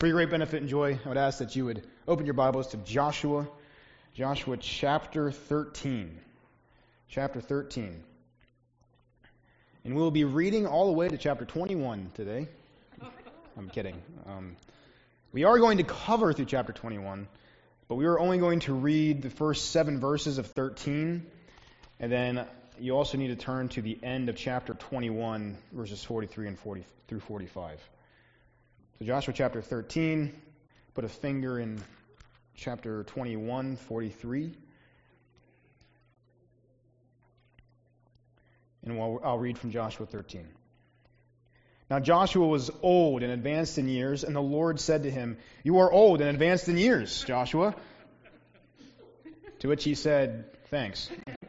For your great benefit and joy, I would ask that you would open your Bibles to Joshua chapter 13. Chapter 13. And we'll be reading all the way to chapter 21 today. I'm kidding. We are going to cover through chapter 21, but we are only going to read the first 7 verses of 13, and then you also need to turn to the end of chapter 21, verses 43 and 40 through 45. So Joshua chapter 13, put a finger in chapter 21, 43. And I'll read from Joshua 13. Now Joshua was old and advanced in years, and the Lord said to him, "You are old and advanced in years, Joshua." To which he said, "Thanks.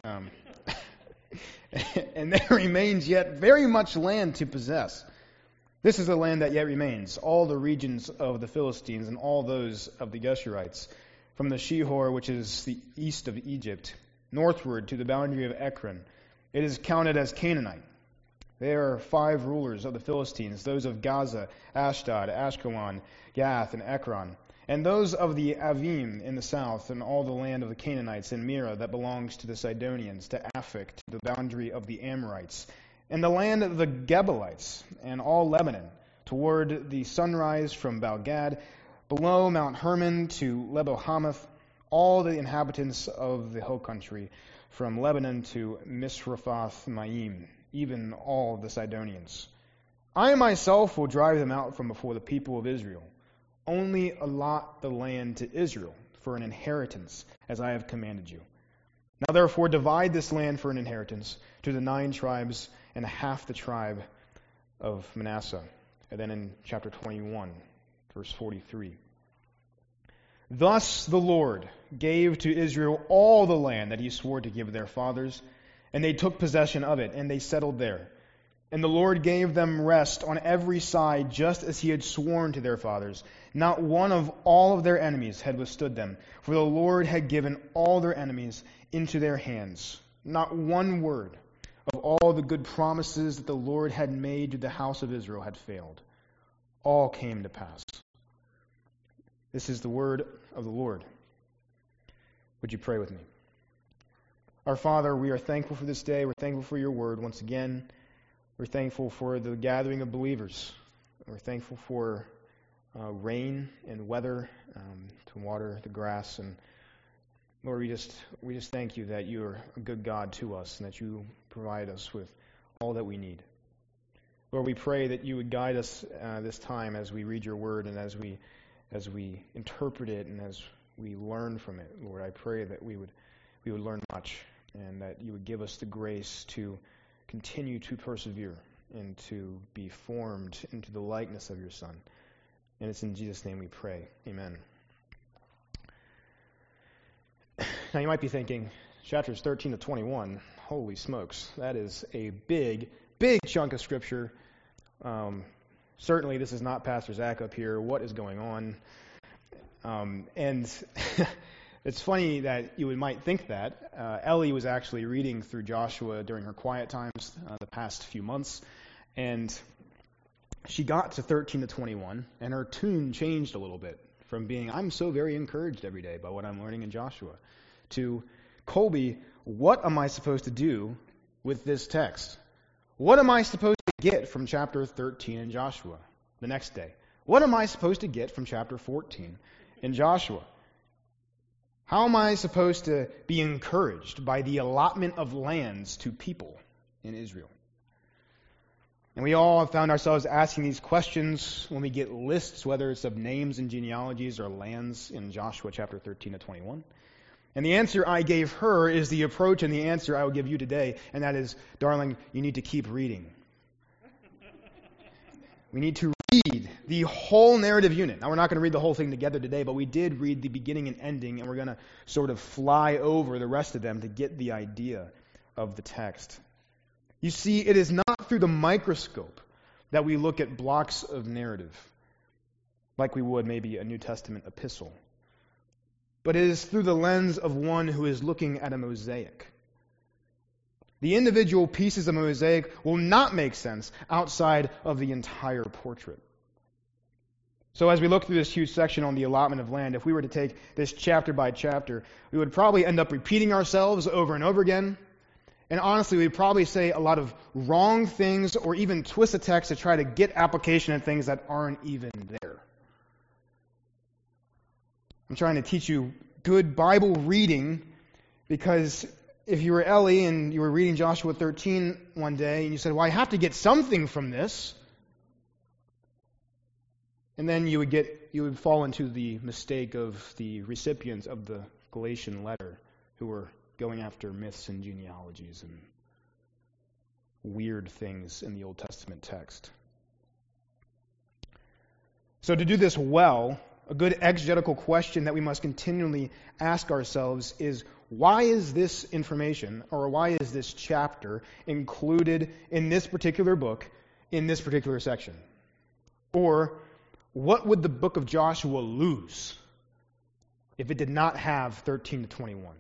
And there remains yet very much land to possess. This is the land that yet remains, all the regions of the Philistines and all those of the Geshurites, from the Shihor, which is the east of Egypt, northward to the boundary of Ekron. It is counted as Canaanite. There are 5 rulers of the Philistines, those of Gaza, Ashdod, Ashkelon, Gath, and Ekron, and those of the Avim in the south, and all the land of the Canaanites in Mira that belongs to the Sidonians, to Aphek, to the boundary of the Amorites, and the land of the Gebalites, and all Lebanon, toward the sunrise from Baal-Gad, below Mount Hermon to Lebo-Hamath, all the inhabitants of the hill country, from Lebanon to Misrephoth-Maim, even all the Sidonians. I myself will drive them out from before the people of Israel. Only allot the land to Israel for an inheritance, as I have commanded you. Now therefore divide this land for an inheritance to the 9 tribes and half the tribe of Manasseh." And then in chapter 21, verse 43. "Thus the Lord gave to Israel all the land that he swore to give their fathers, and they took possession of it, and they settled there. And the Lord gave them rest on every side, just as he had sworn to their fathers. Not one of all of their enemies had withstood them, for the Lord had given all their enemies into their hands. Not one word of all the good promises that the Lord had made to the house of Israel had failed. All came to pass." This is the word of the Lord. Would you pray with me? Our Father, we are thankful for this day. We're thankful for your word once again. We're thankful for the gathering of believers. We're thankful for rain and weather to water the grass. And Lord, we just thank you that you are a good God to us and that you provide us with all that we need. Lord, we pray that you would guide us this time as we read your word and as we interpret it and as we learn from it. Lord, I pray that we would learn much and that you would give us the grace to continue to persevere and to be formed into the likeness of your Son. And it's in Jesus' name we pray. Amen. Now you might be thinking, chapters 13 to 21, holy smokes, that is a big, big chunk of Scripture. Certainly this is not Pastor Zach up here. What is going on? And it's funny that you might think that. Ellie was actually reading through Joshua during her quiet times the past few months, and she got to 13 to 21, and her tune changed a little bit from being, "I'm so very encouraged every day by what I'm learning in Joshua," to, "Colby, what am I supposed to do with this text? What am I supposed to get from chapter 13 in Joshua the next day? What am I supposed to get from chapter 14 in Joshua? How am I supposed to be encouraged by the allotment of lands to people in Israel?" And we all have found ourselves asking these questions when we get lists, whether it's of names and genealogies or lands in Joshua chapter 13 to 21. And the answer I gave her is the approach and the answer I will give you today, and that is, darling, you need to keep reading. We need to read the whole narrative unit. Now, we're not going to read the whole thing together today, but we did read the beginning and ending, and we're going to sort of fly over the rest of them to get the idea of the text. You see, it is not through the microscope that we look at blocks of narrative, like we would maybe a New Testament epistle, but it is through the lens of one who is looking at a mosaic. The individual pieces of a mosaic will not make sense outside of the entire portrait. So as we look through this huge section on the allotment of land, if we were to take this chapter by chapter, we would probably end up repeating ourselves over and over again. And honestly, we'd probably say a lot of wrong things or even twist the text to try to get application of things that aren't even there. I'm trying to teach you good Bible reading because if you were Ellie and you were reading Joshua 13 one day and you said, well, I have to get something from this, and then you would fall into the mistake of the recipients of the Galatian letter who were going after myths and genealogies and weird things in the Old Testament text. So to do this well, a good exegetical question that we must continually ask ourselves is, why is this information, or why is this chapter included in this particular book, in this particular section? Or, what would the book of Joshua lose if it did not have 13 to 21?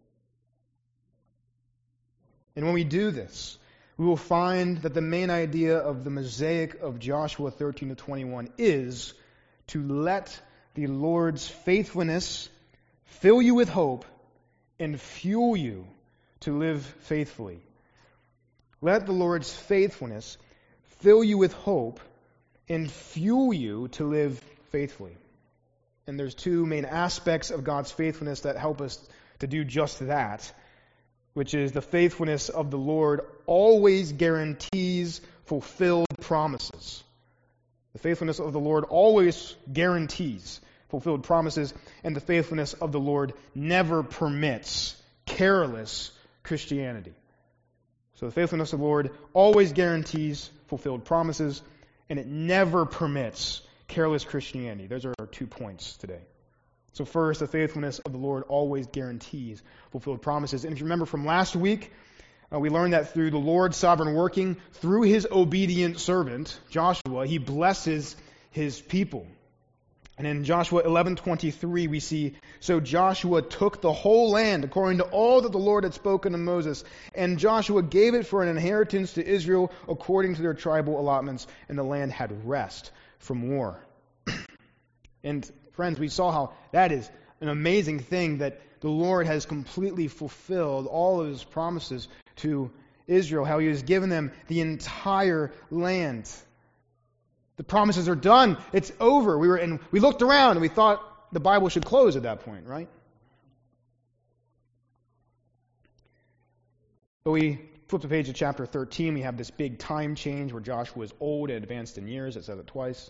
And when we do this, we will find that the main idea of the mosaic of Joshua 13 to 21 is to let the Lord's faithfulness fill you with hope and fuel you to live faithfully. Let the Lord's faithfulness fill you with hope and fuel you to live faithfully. And there's two main aspects of God's faithfulness that help us to do just that, which is the faithfulness of the Lord always guarantees fulfilled promises. The faithfulness of the Lord always guarantees fulfilled promises, and the faithfulness of the Lord never permits careless Christianity. So the faithfulness of the Lord always guarantees fulfilled promises, and it never permits careless Christianity. Those are our 2 points today. So first, the faithfulness of the Lord always guarantees fulfilled promises. And if you remember from last week, we learned that through the Lord's sovereign working, through his obedient servant, Joshua, he blesses his people. And in Joshua 11:23 we see, so Joshua took the whole land according to all that the Lord had spoken to Moses, and Joshua gave it for an inheritance to Israel according to their tribal allotments, and the land had rest from war. And friends, we saw how that is an amazing thing, that the Lord has completely fulfilled all of his promises to Israel, how he has given them the entire land. The promises are done. It's over. We looked around and we thought the Bible should close at that point, right? But we flip the page to chapter 13. We have this big time change where Joshua is old and advanced in years. It says it twice.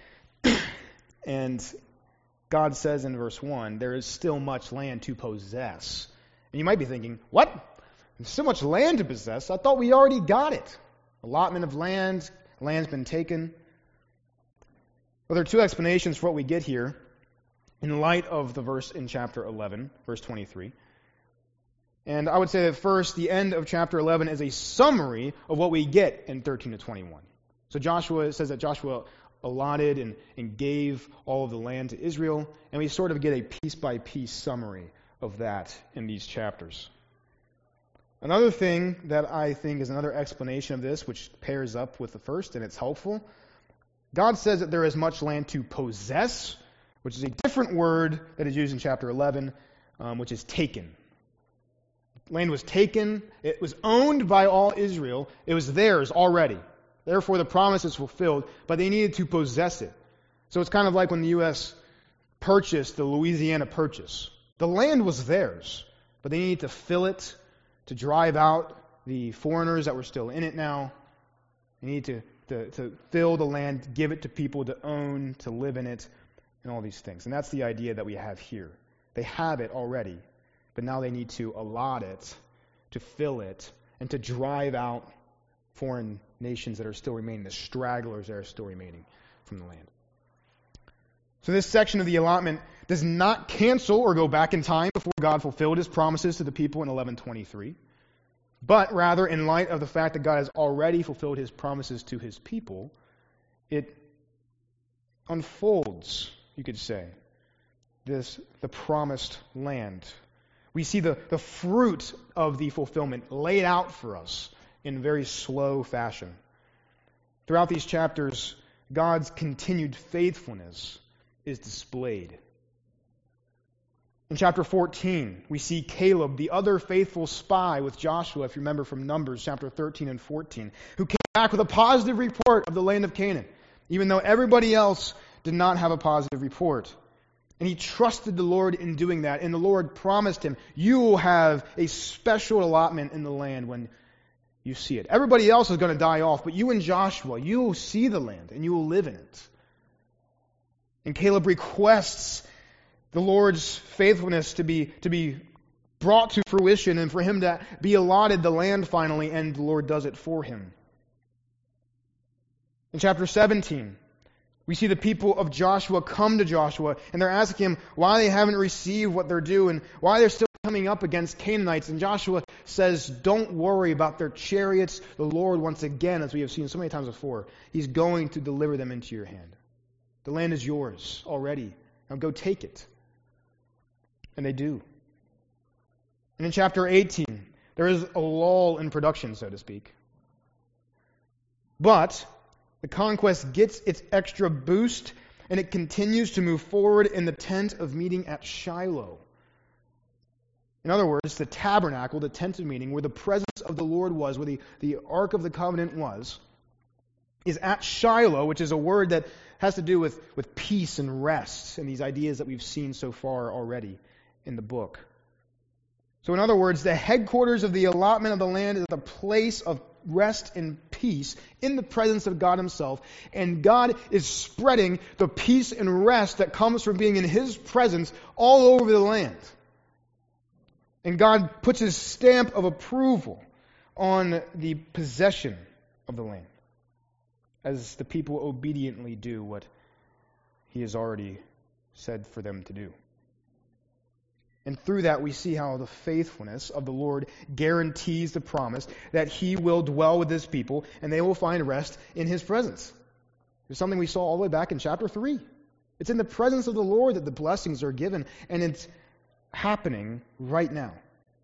And God says in verse 1, there is still much land to possess. And you might be thinking, what? There's so much land to possess? I thought we already got it. Allotment of land. Land's been taken. Well, there are two explanations for what we get here in light of the verse in chapter 11, verse 23. And I would say that first, the end of chapter 11 is a summary of what we get in 13 to 21. So it says that Joshua allotted and gave all of the land to Israel, and we sort of get a piece-by-piece summary of that in these chapters. Another thing that I think is another explanation of this, which pairs up with the first, and it's helpful, God says that there is much land to possess, which is a different word that is used in chapter 11, which is taken. Land was taken. It was owned by all Israel. It was theirs already. Therefore, the promise is fulfilled, but they needed to possess it. So it's kind of like when the U.S. purchased the Louisiana Purchase. The land was theirs, but they needed to fill it, to drive out the foreigners that were still in it now. They needed to fill the land, give it to people to own, to live in it, and all these things. And that's the idea that we have here. They have it already, but now they need to allot it, to fill it, and to drive out foreign nations that are still remaining, the stragglers that are still remaining from the land. So this section of the allotment does not cancel or go back in time before God fulfilled his promises to the people in 11:23, but rather, in light of the fact that God has already fulfilled his promises to his people, it unfolds, you could say, the promised land. We see the fruit of the fulfillment laid out for us in very slow fashion. Throughout these chapters, God's continued faithfulness is displayed. In chapter 14, we see Caleb, the other faithful spy with Joshua, if you remember from Numbers chapter 13 and 14, who came back with a positive report of the land of Canaan, even though everybody else did not have a positive report. And he trusted the Lord in doing that, and the Lord promised him, you will have a special allotment in the land when you see it. Everybody else is going to die off, but you and Joshua, you will see the land, and you will live in it. And Caleb requests the Lord's faithfulness to be brought to fruition and for him to be allotted the land finally, and the Lord does it for him. In chapter 17, we see the people of Joshua come to Joshua, and they're asking him why they haven't received what they're due and why they're still coming up against Canaanites. And Joshua says, don't worry about their chariots. The Lord, once again, as we have seen so many times before, He's going to deliver them into your hand. The land is yours already. Now go take it. And they do. And in chapter 18, there is a lull in production, so to speak. But the conquest gets its extra boost, and it continues to move forward in the tent of meeting at Shiloh. In other words, the tabernacle, the tent of meeting, where the presence of the Lord was, where the Ark of the Covenant was, is at Shiloh, which is a word that has to do with peace and rest, and these ideas that we've seen so far already in the book. So in other words, the headquarters of the allotment of the land is the place of rest and peace in the presence of God Himself, and God is spreading the peace and rest that comes from being in His presence all over the land. And God puts His stamp of approval on the possession of the land, as the people obediently do what He has already said for them to do. And through that, we see how the faithfulness of the Lord guarantees the promise that He will dwell with His people and they will find rest in His presence. It's something we saw all the way back in chapter 3. It's in the presence of the Lord that the blessings are given, and it's happening right now.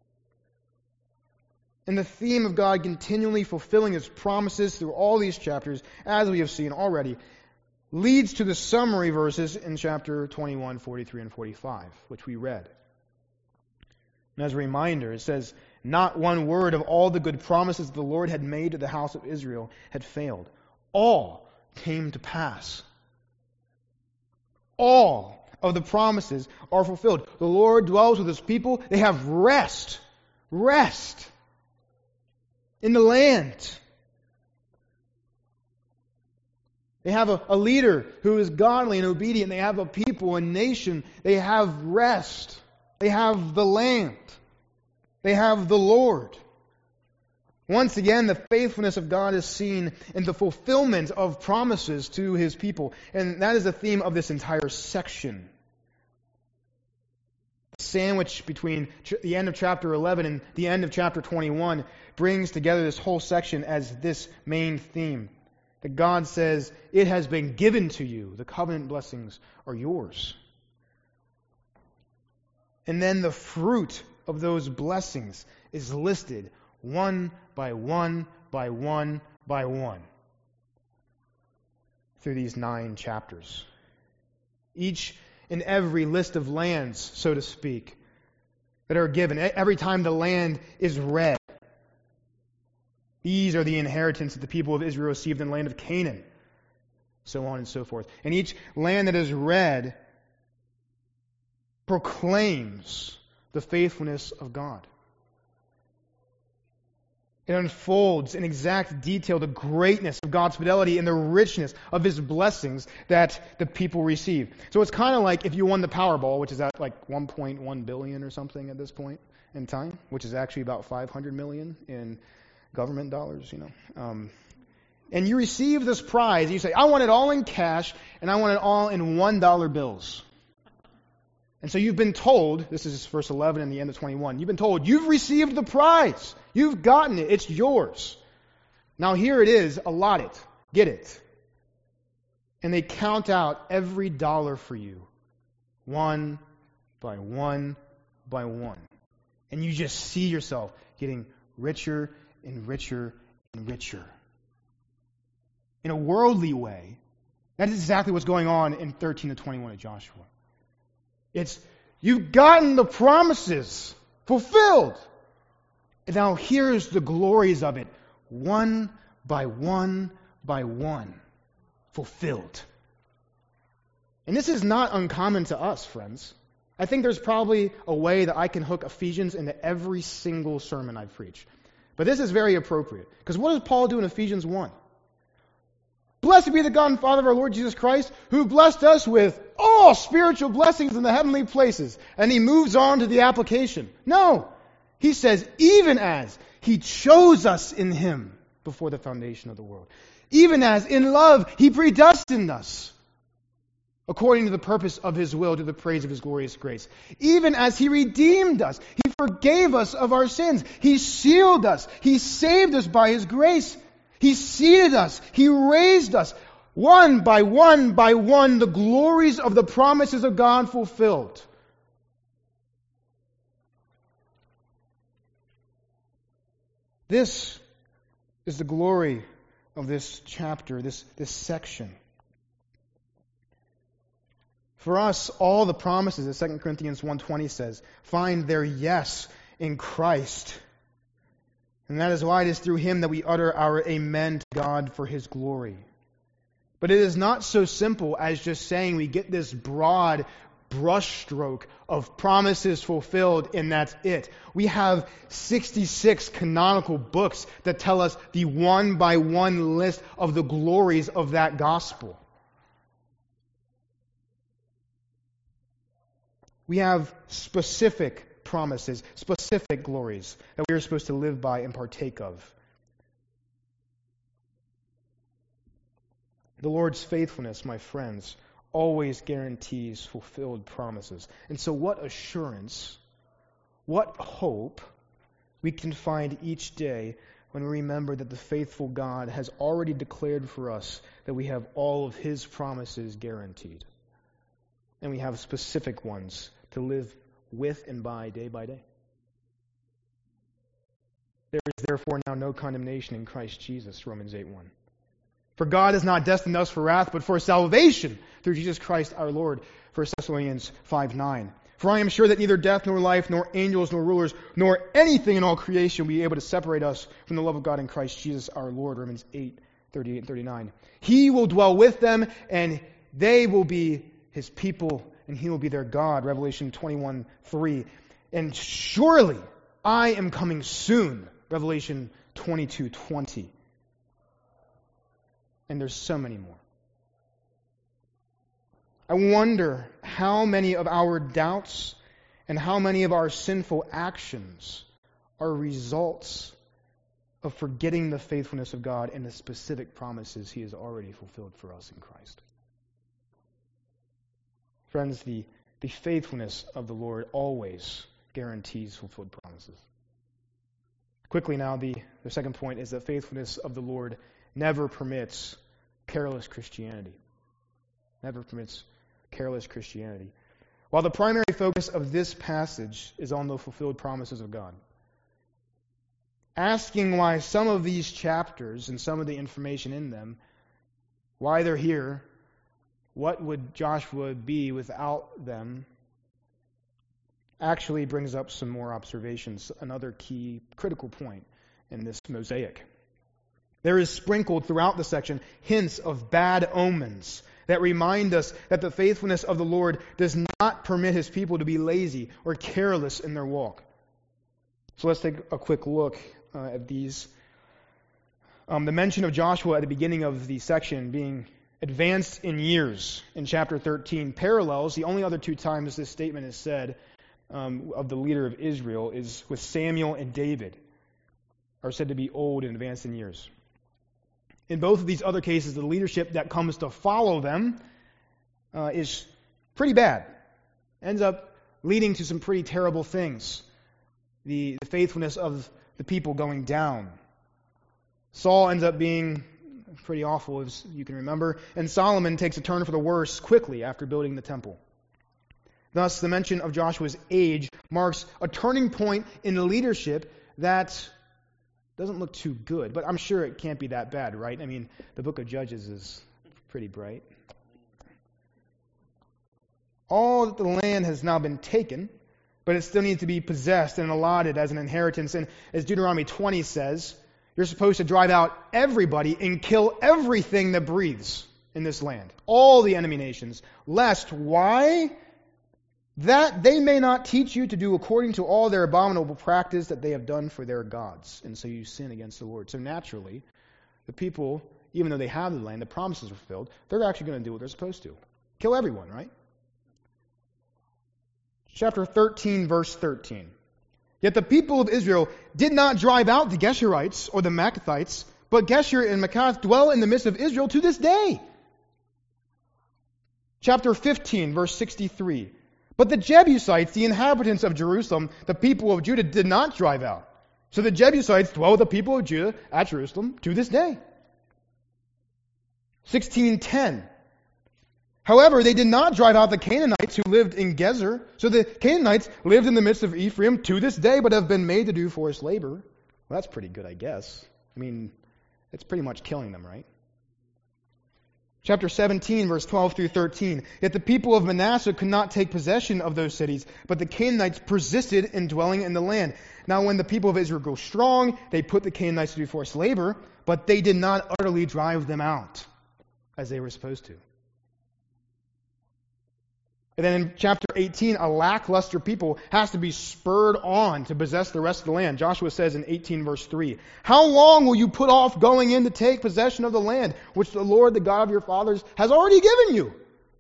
And the theme of God continually fulfilling His promises through all these chapters, as we have seen already, leads to the summary verses in chapter 21, 43, and 45, which we read. And as a reminder, it says, not one word of all the good promises the Lord had made to the house of Israel had failed. All came to pass. All of the promises are fulfilled. The Lord dwells with His people. They have rest. Rest in the land. They have a leader who is godly and obedient. They have a people, a nation. They have rest. They have the land. They have the Lord. Once again, the faithfulness of God is seen in the fulfillment of promises to His people. And that is the theme of this entire section. The sandwich between the end of chapter 11 and the end of chapter 21 brings together this whole section as this main theme. That God says, it has been given to you. The covenant blessings are yours. And then the fruit of those blessings is listed one by one by one by one through these 9 chapters. Each and every list of lands, so to speak, that are given, every time the land is read, these are the inheritance that the people of Israel received in the land of Canaan, so on and so forth. And each land that is read proclaims the faithfulness of God. It unfolds in exact detail the greatness of God's fidelity and the richness of His blessings that the people receive. So it's kind of like if you won the Powerball, which is at like 1.1 billion or something at this point in time, which is actually about 500 million in government dollars, and you receive this prize, and you say, I want it all in cash, and I want it all in $1 bills. And so you've been told, this is verse 11 and the end of 21, you've been told, you've received the prize. You've gotten it. It's yours. Now here it is, allot it. Get it. And they count out every dollar for you, one by one by one. And you just see yourself getting richer and richer and richer. In a worldly way, That is exactly what's going on in 13 to 21 of Joshua. It's, you've gotten the promises fulfilled. And now here's the glories of it, one by one by one, fulfilled. And this is not uncommon to us, friends. I think there's probably a way that I can hook Ephesians into every single sermon I preach. But this is very appropriate. Because what does Paul do in Ephesians 1? Blessed be the God and Father of our Lord Jesus Christ, who blessed us with all spiritual blessings in the heavenly places. And he moves on to the application. No. He says, even as he chose us in him before the foundation of the world. Even as in love he predestined us according to the purpose of his will, to the praise of his glorious grace. Even as he redeemed us, he forgave us of our sins. He sealed us. He saved us by his grace. He seated us. He raised us. One by one by one, the glories of the promises of God fulfilled. This is the glory of this chapter, this section. For us, all the promises, as 2 Corinthians 1:20 says, find their yes in Christ. And that is why it is through him that we utter our amen to God for his glory. But it is not so simple as just saying we get this broad brushstroke of promises fulfilled and that's it. We have 66 canonical books that tell us the one by one list of the glories of that gospel. We have specific promises, specific glories that we are supposed to live by and partake of. The Lord's faithfulness, my friends, always guarantees fulfilled promises. And so what assurance, what hope we can find each day when we remember that the faithful God has already declared for us that we have all of his promises guaranteed. And we have specific ones to live with and by day. There is therefore now no condemnation in Christ Jesus, Romans 8:1. For God has not destined us for wrath, but for salvation through Jesus Christ our Lord, 1 Thessalonians 5:9. For I am sure that neither death nor life, nor angels nor rulers, nor anything in all creation will be able to separate us from the love of God in Christ Jesus our Lord, Romans 8:38 and 39. He will dwell with them, and they will be his people, and he will be their God, Revelation 21:3. And surely I am coming soon, Revelation 22:20. And there's so many more. I wonder how many of our doubts and how many of our sinful actions are results of forgetting the faithfulness of God and the specific promises he has already fulfilled for us in Christ. Friends, the faithfulness of the Lord always guarantees fulfilled promises. Quickly now, the second point is that faithfulness of the Lord never permits careless Christianity. Never permits careless Christianity. While the primary focus of this passage is on the fulfilled promises of God, asking why some of these chapters and some of the information in them, why they're here, what would Joshua be without them, actually brings up some more observations, another key critical point in this mosaic. There is sprinkled throughout the section hints of bad omens that remind us that the faithfulness of the Lord does not permit his people to be lazy or careless in their walk. So let's take a quick look at these. The mention of Joshua at the beginning of the section being advanced in years in chapter 13 parallels the only other two times this statement is said of the leader of Israel is with Samuel and David, are said to be old and advanced in years. In both of these other cases, the leadership that comes to follow them is pretty bad. Ends up leading to some pretty terrible things. The faithfulness of the people going down. Saul ends up being pretty awful, as you can remember, and Solomon takes a turn for the worse quickly after building the temple. Thus, the mention of Joshua's age marks a turning point in the leadership that doesn't look too good, but I'm sure it can't be that bad, right? I mean, the book of Judges is pretty bright. All the land has now been taken, but it still needs to be possessed and allotted as an inheritance. And as Deuteronomy 20 says, you're supposed to drive out everybody and kill everything that breathes in this land, all the enemy nations, lest, why? That they may not teach you to do according to all their abominable practice that they have done for their gods. And so you sin against the Lord. So naturally, the people, even though they have the land, the promises are fulfilled, they're actually going to do what they're supposed to. Kill everyone, right? Chapter 13, verse 13. Yet the people of Israel did not drive out the Geshurites or the Maacathites, but Geshur and Maacath dwell in the midst of Israel to this day. Chapter 15, verse 63. But the Jebusites, the inhabitants of Jerusalem, the people of Judah, did not drive out. So the Jebusites dwell with the people of Judah at Jerusalem to this day. 16:10. However, they did not drive out the Canaanites who lived in Gezer. So the Canaanites lived in the midst of Ephraim to this day, but have been made to do forced labor. Well, that's pretty good, I guess. I mean, it's pretty much killing them, right? Chapter 17, verse 12 through 13. Yet the people of Manasseh could not take possession of those cities, but the Canaanites persisted in dwelling in the land. Now when the people of Israel grew strong, they put the Canaanites to do forced labor, but they did not utterly drive them out, as they were supposed to. And then in chapter 18, a lackluster people has to be spurred on to possess the rest of the land. Joshua says in 18 verse 3, how long will you put off going in to take possession of the land, which the Lord, the God of your fathers, has already given you?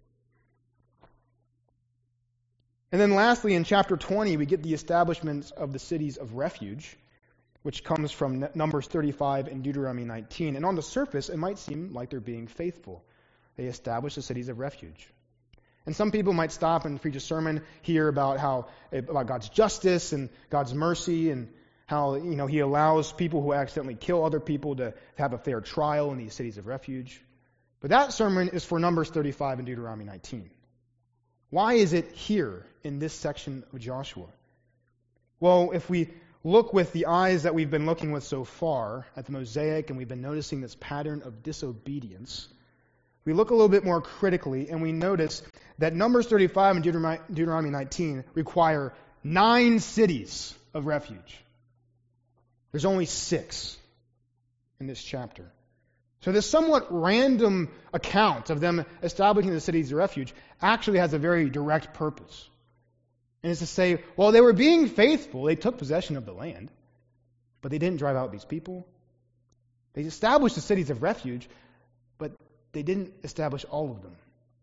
And then lastly, in chapter 20, we get the establishment of the cities of refuge, which comes from Numbers 35 and Deuteronomy 19. And on the surface, it might seem like they're being faithful. They establish the cities of refuge. And some people might stop and preach a sermon here about God's justice and God's mercy and how, He allows people who accidentally kill other people to have a fair trial in these cities of refuge. But that sermon is for Numbers 35 and Deuteronomy 19. Why is it here in this section of Joshua? Well, if we look with the eyes that we've been looking with so far at the Mosaic, and we've been noticing this pattern of disobedience, we look a little bit more critically and we notice that Numbers 35 and Deuteronomy 19 require 9 cities of refuge. There's only 6 in this chapter. So this somewhat random account of them establishing the cities of refuge actually has a very direct purpose. And it's to say, well, they were being faithful. They took possession of the land, but they didn't drive out these people. They established the cities of refuge, but they didn't establish all of them.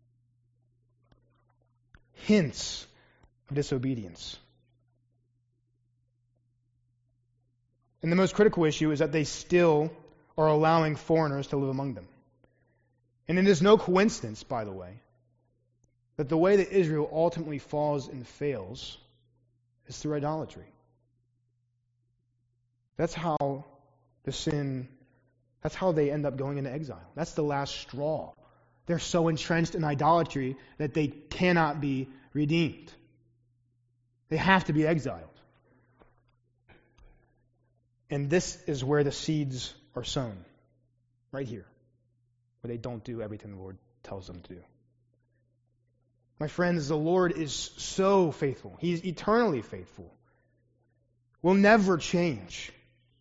Hints of disobedience. And the most critical issue is that they still are allowing foreigners to live among them. And it is no coincidence, by the way, that the way that Israel ultimately falls and fails is through idolatry. That's how they end up going into exile. That's the last straw. They're so entrenched in idolatry that they cannot be redeemed. They have to be exiled. And this is where the seeds are sown. Right here. Where they don't do everything the Lord tells them to do. My friends, the Lord is so faithful. He's eternally faithful. Will never change.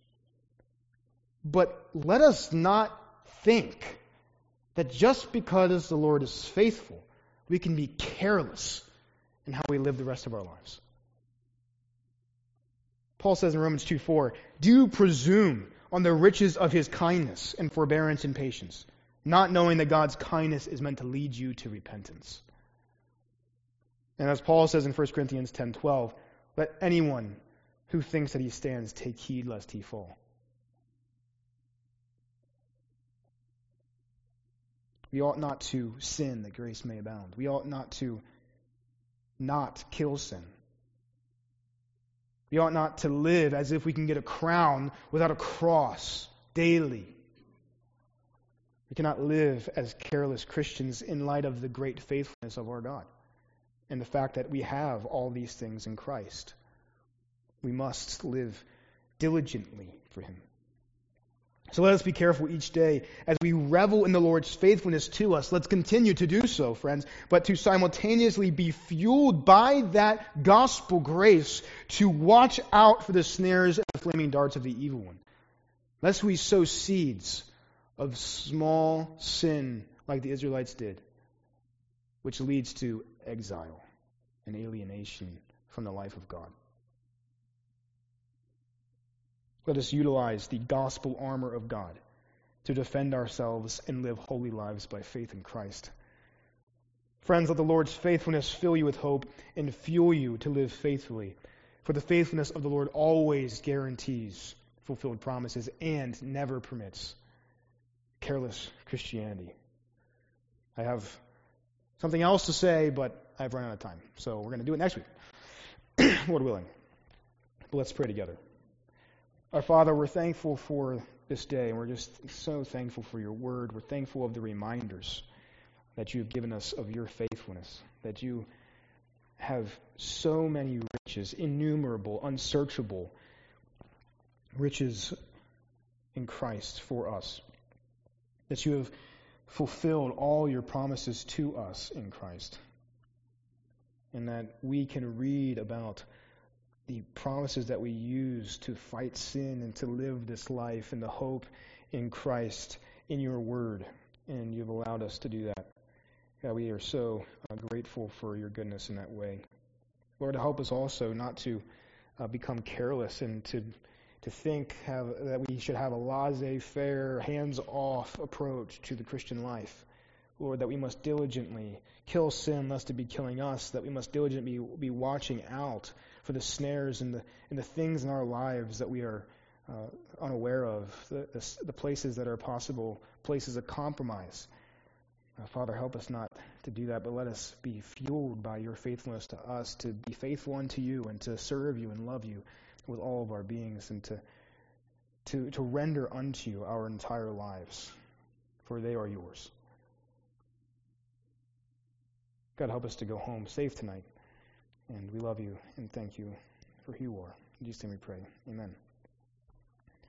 But let us not think that just because the Lord is faithful, we can be careless in how we live the rest of our lives. Paul says in Romans 2:4, do presume on the riches of His kindness and forbearance and patience, not knowing that God's kindness is meant to lead you to repentance. And as Paul says in 1 Corinthians 10:12, let anyone who thinks that he stands take heed lest he fall. We ought not to sin that grace may abound. We ought not to not kill sin. We ought not to live as if we can get a crown without a cross daily. We cannot live as careless Christians in light of the great faithfulness of our God and the fact that we have all these things in Christ. We must live diligently for Him. So let us be careful each day as we revel in the Lord's faithfulness to us. Let's continue to do so, friends, but to simultaneously be fueled by that gospel grace to watch out for the snares and the flaming darts of the evil one. Lest we sow seeds of small sin like the Israelites did, which leads to exile and alienation from the life of God. Let us utilize the gospel armor of God to defend ourselves and live holy lives by faith in Christ. Friends, let the Lord's faithfulness fill you with hope and fuel you to live faithfully. For the faithfulness of the Lord always guarantees fulfilled promises and never permits careless Christianity. I have something else to say, but I've run out of time. So we're going to do it next week, Lord willing. But let's pray together. Our Father, we're thankful for this day, and we're just so thankful for your word. We're thankful of the reminders that you've given us of your faithfulness, that you have so many riches, innumerable, unsearchable riches in Christ for us, that you have fulfilled all your promises to us in Christ, and that we can read about the promises that we use to fight sin and to live this life and the hope in Christ in your word. And you've allowed us to do that. God, we are so grateful for your goodness in that way. Lord, help us also not to become careless and to think that we should have a laissez-faire, hands-off approach to the Christian life. Lord, that we must diligently kill sin lest it be killing us, that we must diligently be watching out for the snares and the things in our lives that we are unaware of, the places that are possible, places of compromise. Father, help us not to do that, but let us be fueled by your faithfulness to us, to be faithful unto you and to serve you and love you with all of our beings, and to render unto you our entire lives, for they are yours. God, help us to go home safe tonight. And we love you and thank you for who you are. In Jesus' name we pray. Amen.